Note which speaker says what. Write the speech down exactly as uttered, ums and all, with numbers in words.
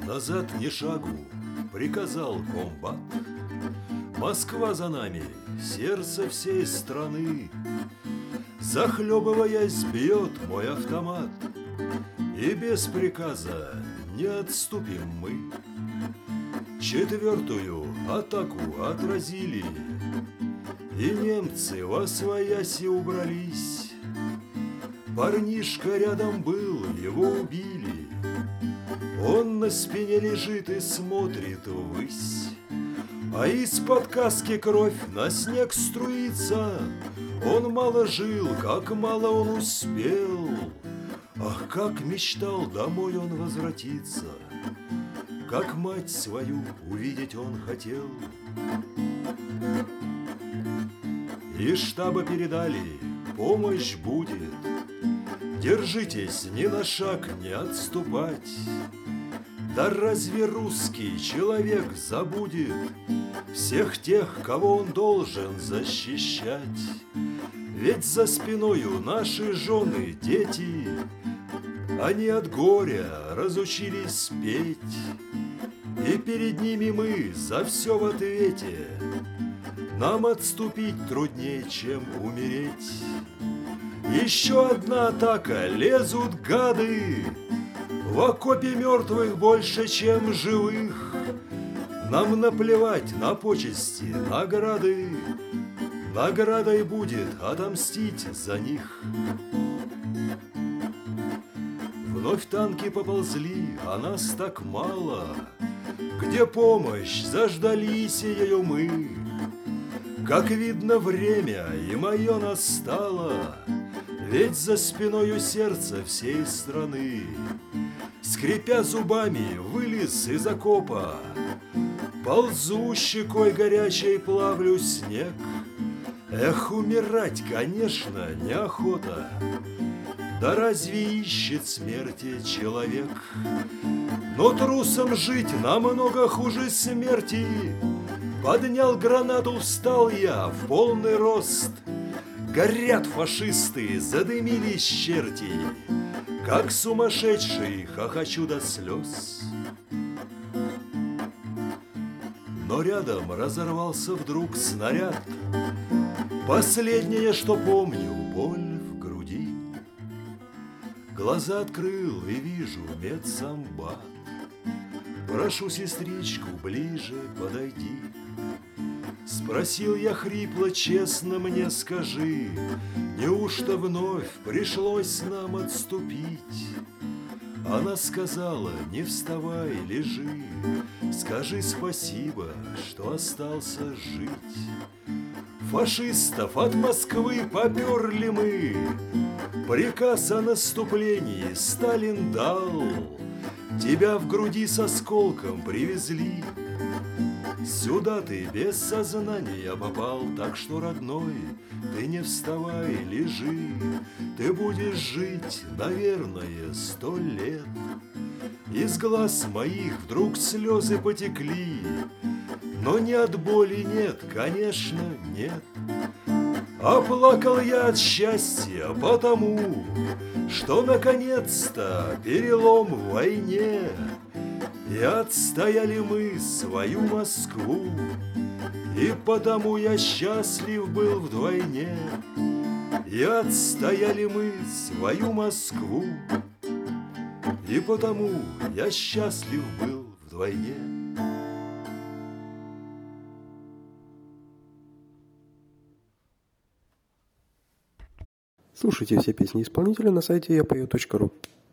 Speaker 1: Назад ни шагу, приказал комбат. Москва за нами, сердце всей страны. Захлебываясь, бьет мой автомат, и без приказа не отступим мы. Четвертую атаку отразили, и немцы восвояси убрались. Парнишка рядом был, его убили. Он на спине лежит и смотрит ввысь, а из-под каски кровь на снег струится. Он мало жил, как мало он успел. Ах, как мечтал домой он возвратиться, как мать свою увидеть он хотел. Из штаба передали, помощь будет. Держитесь, ни на шаг не отступать. Да разве русский человек забудет всех тех, кого он должен защищать? Ведь за спиною наши жены, дети, они от горя разучились петь. И перед ними мы за все в ответе. Нам отступить труднее, чем умереть. Еще одна атака, лезут гады. В окопе мертвых больше, чем живых. Нам наплевать на почести, награды. Наградой будет отомстить за них. Вновь танки поползли, а нас так мало. Где помощь, заждались ее мы. Как видно, время и мое настало, ведь за спиною сердце всей страны. Скрипя зубами, вылез из окопа, ползу щекой горячей, плавлю снег. Эх, умирать, конечно, неохота. Да разве ищет смерти человек? Но трусом жить намного хуже смерти. Поднял гранату, встал я в полный рост. Горят фашисты, задымились черти. Как сумасшедший хохочу до слез. Но рядом разорвался вдруг снаряд. Последнее, что помню, боль в груди. Глаза открыл и вижу медсамбат. Прошу, сестричку, ближе подойди. Спросил я хрипло, честно мне скажи, неужто вновь пришлось нам отступить? Она сказала, не вставай, лежи. Скажи спасибо, что остался жить. Фашистов от Москвы поперли мы. Приказ о наступлении Сталин дал. Тебя в груди с осколком привезли. Сюда ты без сознания попал, так что, родной, ты не вставай, лежи. Ты будешь жить, наверное, сто лет. Из глаз моих вдруг слезы потекли, но ни от боли нет, конечно, нет. А плакал я от счастья потому, что наконец-то перелом в войне. И отстояли мы свою Москву, и потому я счастлив был вдвойне. И отстояли мы свою Москву, и потому я счастлив был вдвойне.
Speaker 2: Слушайте все песни исполнителя на сайте я пою точка ру.